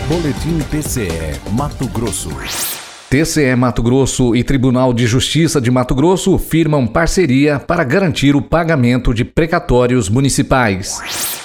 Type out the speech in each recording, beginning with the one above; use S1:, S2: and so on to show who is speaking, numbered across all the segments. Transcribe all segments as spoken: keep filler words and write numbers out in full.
S1: Boletim T C E Mato Grosso.
S2: T C E Mato Grosso e Tribunal de Justiça de Mato Grosso firmam parceria para garantir o pagamento de precatórios municipais.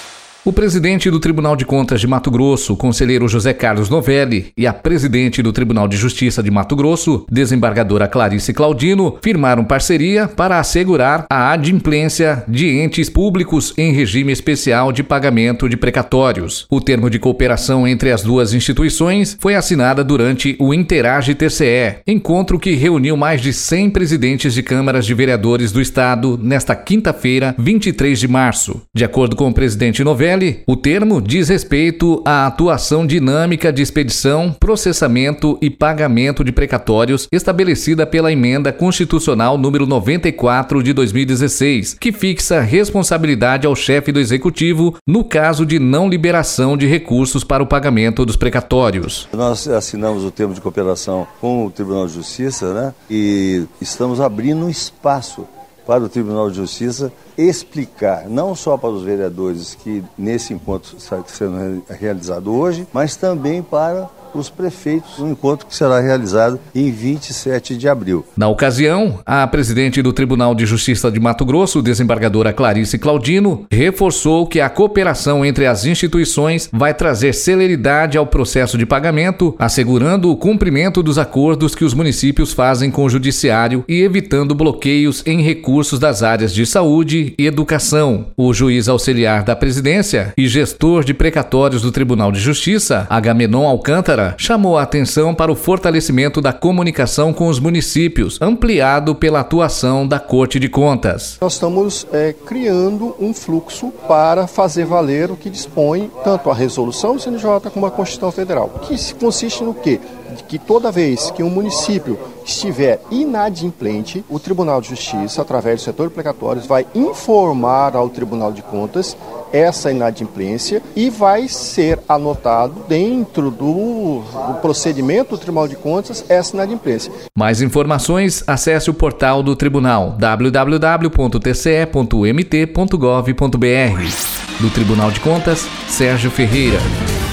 S2: O presidente do Tribunal de Contas de Mato Grosso, conselheiro José Carlos Novelli, e a presidente do Tribunal de Justiça de Mato Grosso, desembargadora Clarice Claudino, firmaram parceria para assegurar a adimplência de entes públicos em regime especial de pagamento de precatórios. O termo de cooperação entre as duas instituições foi assinada durante o Interage T C E, encontro que reuniu mais de cem presidentes de câmaras de vereadores do estado nesta quinta-feira, vinte e três de março. De acordo com o presidente Novelli, o termo diz respeito à atuação dinâmica de expedição, processamento e pagamento de precatórios estabelecida pela Emenda Constitucional número noventa e quatro de dois mil e dezesseis, que fixa responsabilidade ao chefe do Executivo no caso de não liberação de recursos para o pagamento dos precatórios.
S3: Nós assinamos o termo de cooperação com o Tribunal de Justiça, né? E estamos abrindo um espaço para o Tribunal de Justiça explicar, não só para os vereadores que nesse encontro está sendo realizado hoje, mas também para os prefeitos, um encontro que será realizado em vinte e sete de abril.
S2: Na ocasião, a presidente do Tribunal de Justiça de Mato Grosso, desembargadora Clarice Claudino, reforçou que a cooperação entre as instituições vai trazer celeridade ao processo de pagamento, assegurando o cumprimento dos acordos que os municípios fazem com o Judiciário e evitando bloqueios em recursos das áreas de saúde e educação. O juiz auxiliar da presidência e gestor de precatórios do Tribunal de Justiça, Agamenon Alcântara, chamou a atenção para o fortalecimento da comunicação com os municípios, ampliado pela atuação da Corte de Contas.
S4: Nós estamos é, criando um fluxo para fazer valer o que dispõe tanto a resolução do C N J como a Constituição Federal, que consiste no quê? De que toda vez que um município estiver inadimplente, o Tribunal de Justiça, através do setor de precatórios, vai informar ao Tribunal de Contas essa inadimplência e vai ser anotado dentro do, do procedimento do Tribunal de Contas essa inadimplência.
S2: Mais informações, acesse o portal do Tribunal w w w ponto t c e ponto m t ponto gov ponto b r. Do Tribunal de Contas, Sérgio Ferreira.